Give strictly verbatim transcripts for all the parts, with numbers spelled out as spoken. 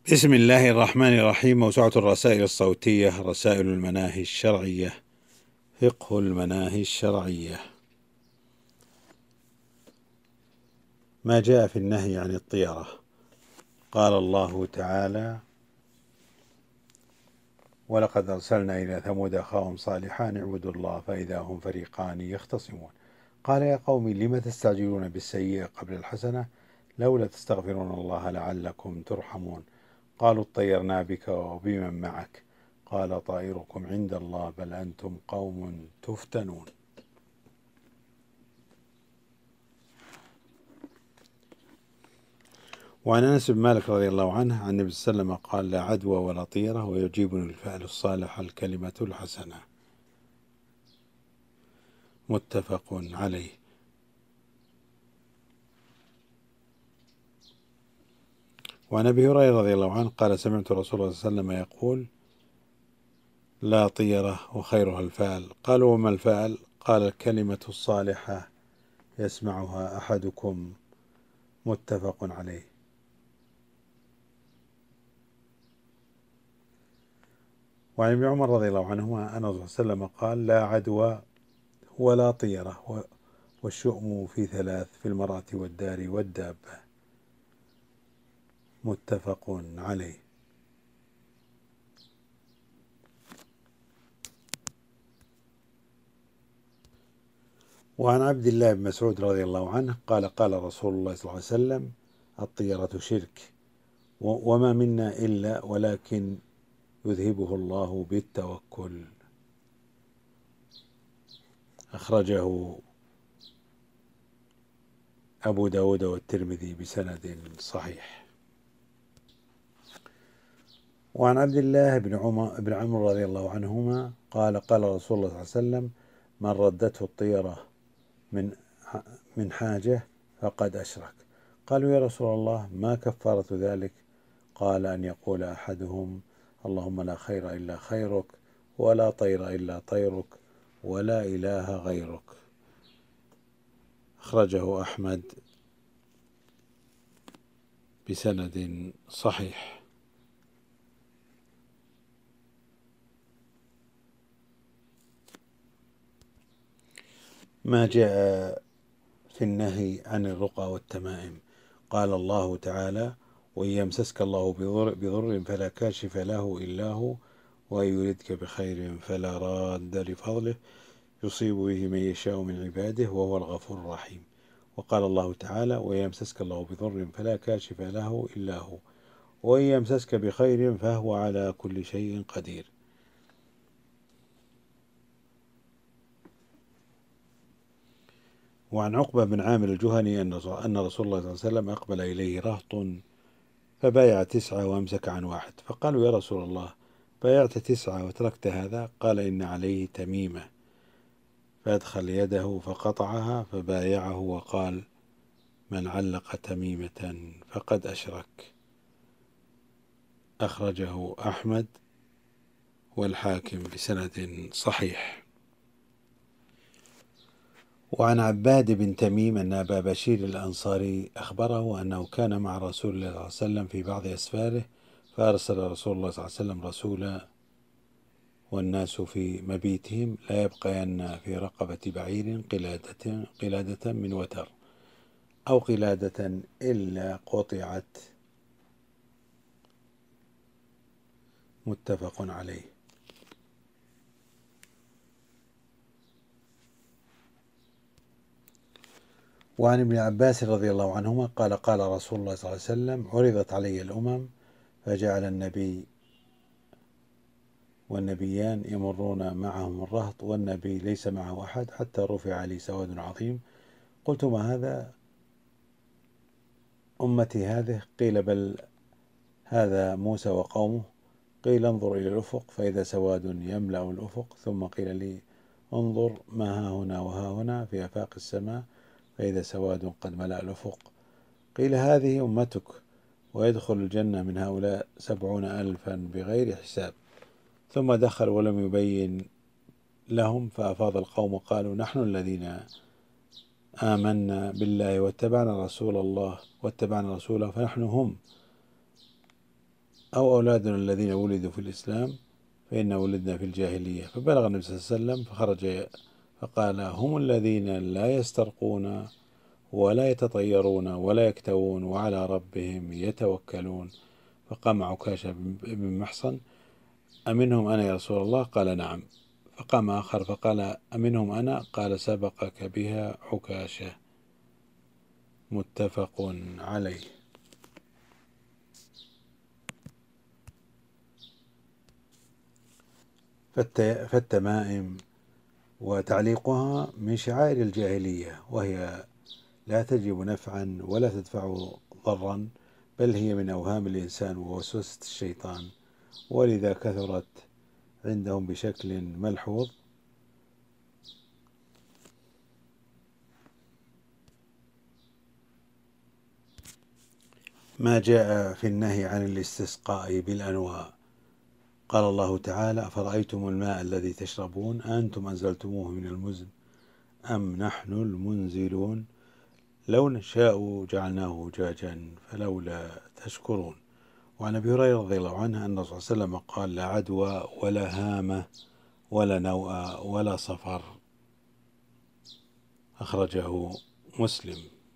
بسم الله الرحمن الرحيم. موسوعة الرسائل الصوتية، رسائل المناهي الشرعية، فقه المناهي الشرعية. ما جاء في النهي عن الطيرة. قال الله تعالى: ولقد أرسلنا إلى ثمود أخاهم صالحا اعبدوا الله فإذا هم فريقان يختصمون. قال: يا قوم لم تستعجلون بالسيئة قبل الحسنة لولا تستغفرون الله لعلكم ترحمون. قالوا اطيرنا بك وبمن معك قال طائركم عند الله بل أنتم قوم تفتنون. وعن أنس بن مالك رضي الله عنه عن النبي صلى الله عليه وسلم قال: لا عدوى ولا طيرة ويجيبني الفعل الصالح الكلمة الحسنة. متفق عليه. وعن أبي هريرة رضي الله عنه قال: سمعت رسول الله صلى الله عليه وسلم يقول: لا طيرة وخيرها الفعل. قالوا: وما الفعل؟ قال: الكلمة الصالحة يسمعها أحدكم. متفق عليه. وعن ابن عمر رضي الله عنهما أن الرسول صلى الله عليه وسلم قال: لا عدوى ولا طيرة والشؤم في ثلاث: في المرأة والدار والدابة. متفق عليه. وعن عبد الله بن مسعود رضي الله عنه قال: قال رسول الله صلى الله عليه وسلم: الطيرة شرك وما منا إلا ولكن يذهبه الله بالتوكل. أخرجه أبو داود والترمذي بسند صحيح. وعن عبد الله بن عمر بن عمرو رضي الله عنهما قال: قال رسول الله صلى الله عليه وسلم: من ردته الطيرة من من حاجة فقد أشرك. قالوا: يا رسول الله ما كفارة ذلك؟ قال: أن يقول أحدهم: اللهم لا خير إلا خيرك ولا طير إلا طيرك ولا إله غيرك. أخرجه أحمد بسند صحيح. ما جاء في النهي عن الرقى والتمائم. قال الله تعالى: وإن يمسسك الله بضر, بضر فلا كاشف له إلا هو وإن يردك بخير فلا راد لفضله يصيب به من يشاء من عباده وهو الغفور الرحيم. وقال الله تعالى: وإن يمسسك الله بضر فلا كاشف له إلا هو وإن يمسسك بخير فهو على كل شيء قدير. وعن عقبة بن عامر الجهني أن رسول الله صلى الله عليه وسلم أقبل إليه رهط فبايع تسعة وأمسك عن واحد. فقالوا: يا رسول الله بايعت تسعة وتركت هذا؟ قال: إن عليه تميمة. فأدخل يده فقطعها فبايعه وقال: من علق تميمة فقد أشرك. أخرجه أحمد والحاكم بسند صحيح. وعن عباد بن تميم أن أبا بشير الأنصاري أخبره أنه كان مع رسول الله صلى الله عليه وسلم في بعض أسفاره فأرسل رسول الله صلى الله عليه وسلم رسولا والناس في مبيتهم لا يبقين في رقبة بعير قلادة, قلادة من وتر أو قلادة إلا قطعت. متفق عليه. وعن ابن عباس رضي الله عنهما قال: قال رسول الله صلى الله عليه وسلم: عرضت علي الأمم فجعل النبي والنبيان يمرون معهم الرهط والنبي ليس معه أحد حتى رفع لي سواد عظيم. قلت: ما هذا أمتي هذه؟ قيل: بل هذا موسى وقومه. قيل: انظر إلى الأفق فإذا سواد يملأ الأفق. ثم قيل لي: انظر ما ها هنا وها هنا في آفاق السماء فإذا سواد قد ملأ الأفق. قيل: هذه أمتك ويدخل الجنة من هؤلاء سبعون ألفا بغير حساب. ثم دخل ولم يبين لهم فأفاض القوم قالوا: نحن الذين آمنا بالله واتبعنا رسول الله واتبعنا رسوله فنحن هم. أو أولادنا الذين ولدوا في الإسلام فإنا ولدنا في الجاهلية. فبلغ النبي صلى الله عليه وسلم فخرج فقال هم الذين لا يسترقون ولا يتطيرون ولا يكتوون وعلى ربهم يتوكلون. فقام عكاشة بن محصن أمنهم أنا يا رسول الله؟ قال نعم. فقام آخر فقال أمنهم أنا؟ قال سبقك بها عكاشة. متفق عليه. فالتمائم وتعليقها من شعائر الجاهلية، وهي لا تجلب نفعا ولا تدفع ضرا، بل هي من أوهام الإنسان ووسوسة الشيطان، ولذا كثرت عندهم بشكل ملحوظ. ما جاء في النهي عن الاستسقاء بالأنواع. قال الله تعالى أفرأيتم الماء الذي تشربون أنتم أنزلتموه من المزن أم نحن المنزلون لو نشاء جعلناه أجاجا فلولا تشكرون. وعن أبي هريرة رضي الله عنه أن الرسول صلى الله عليه وسلم قال لا عدوى ولا هامة ولا نوء ولا صفر. أخرجه مسلم.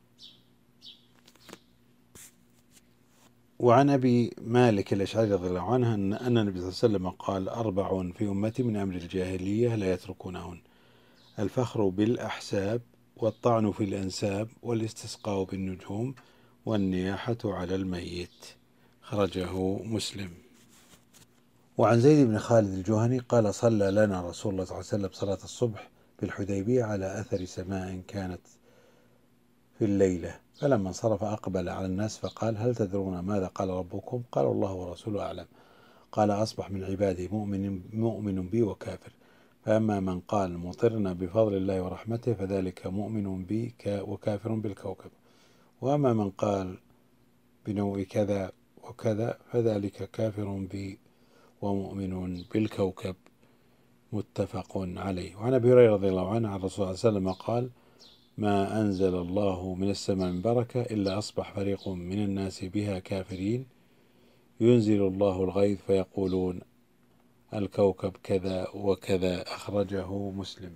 وعن أبي مالك الأشعري رضي الله عنه أن النبي صلى الله عليه وسلم قال أربع في أمتي من أمر الجاهلية لا يتركونهن: الفخر بالأحساب والطعن في الأنساب والاستسقاء بالنجوم والنياحة على الميت. خرجه مسلم. وعن زيد بن خالد الجهني قال صلى لنا رسول الله صلى الله عليه وسلم صلاة الصبح بالحديبية على أثر سماء كانت في الليلة، فلما انصرف أقبل على الناس فقال هل تدرون ماذا قال ربكم؟ قالوا الله ورسوله أعلم. قال أصبح من عبادي مؤمن, مؤمن بي وكافر، فأما من قال مطرنا بفضل الله ورحمته فذلك مؤمن بي وكافر بالكوكب، وأما من قال بنوء كذا وكذا فذلك كافر بي ومؤمن بالكوكب. متفق عليه. وعن أبي هريرة رضي الله عنه عن الرسول صلى الله عليه وسلم قال ما أنزل الله من السماء من بركة إلا أصبح فريق من الناس بها كافرين ينزل الله الغيث فيقولون الكوكب كذا وكذا. أخرجه مسلم.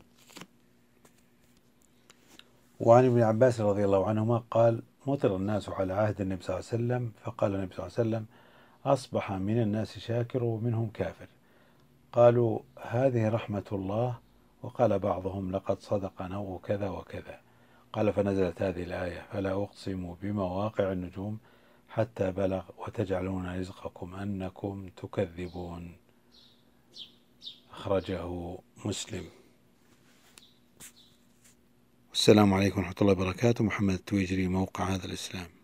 وعن ابن عباس رضي الله عنهما قال مطر الناس على عهد النبي صلى الله عليه وسلم، فقال النبي صلى الله عليه وسلم أصبح من الناس شاكر ومنهم كافر. قالوا هذه رحمة الله، وقال بعضهم لقد صدق نوء كذا وكذا. قال فنزلت هذه الآية فلا أقسم بمواقع النجوم حتى بلغ وتجعلون رزقكم أنكم تكذبون. أخرجه مسلم. السلام عليكم ورحمة الله وبركاته. محمد التويجري، موقع هذا الإسلام.